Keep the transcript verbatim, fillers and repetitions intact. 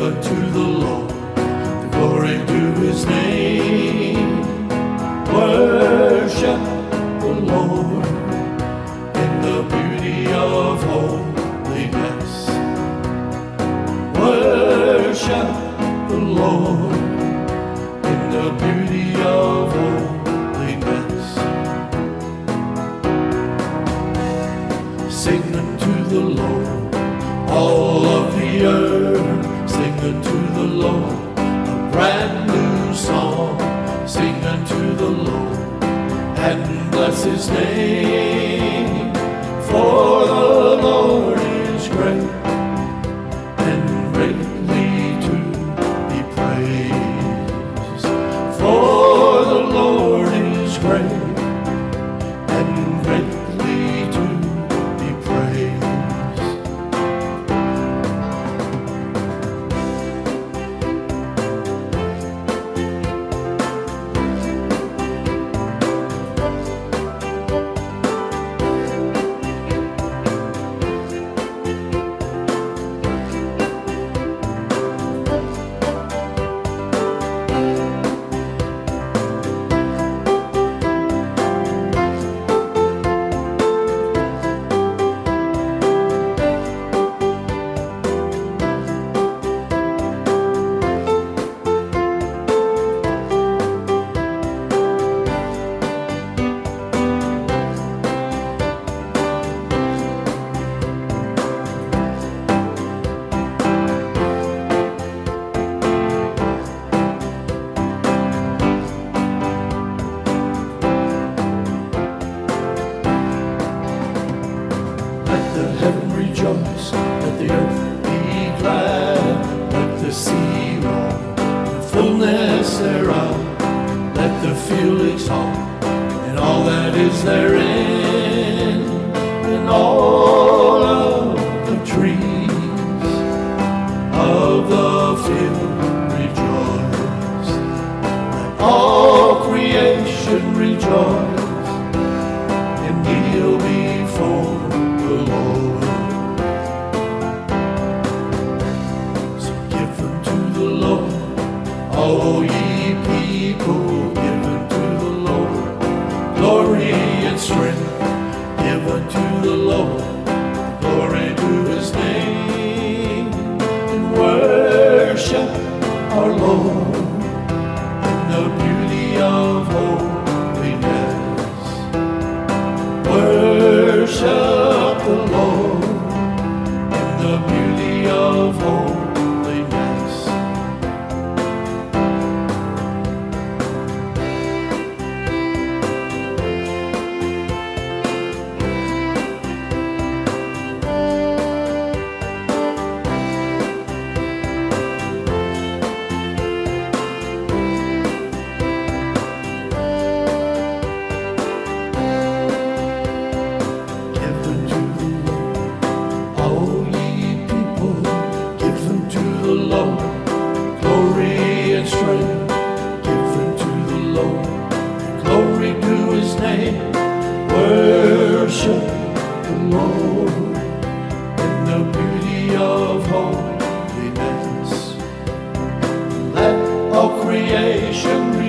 unto the Lord the glory to his name. Worship the Lord in the beauty of holiness. Worship the Lord in the beauty of holiness. Sing unto the Lord, all of the earth. Sing unto the Lord a brand new song. Sing unto the Lord and bless his name. For the Lord is great and greatly to be praised. For the Lord is great and greatly to be praised. Heaven rejoice, let the earth be glad, let the sea roar, the fullness thereof, let the field exalt, and all that is therein, and all of the trees of the field rejoice, let all creation rejoice, and kneel before the Lord. All ye people, give unto the Lord glory and strength. Give unto the Lord glory to his name. And worship our Lord in the beauty of holiness. Worship the Lord in the beauty of holiness. Worship the Lord in the beauty of holiness. Let all creation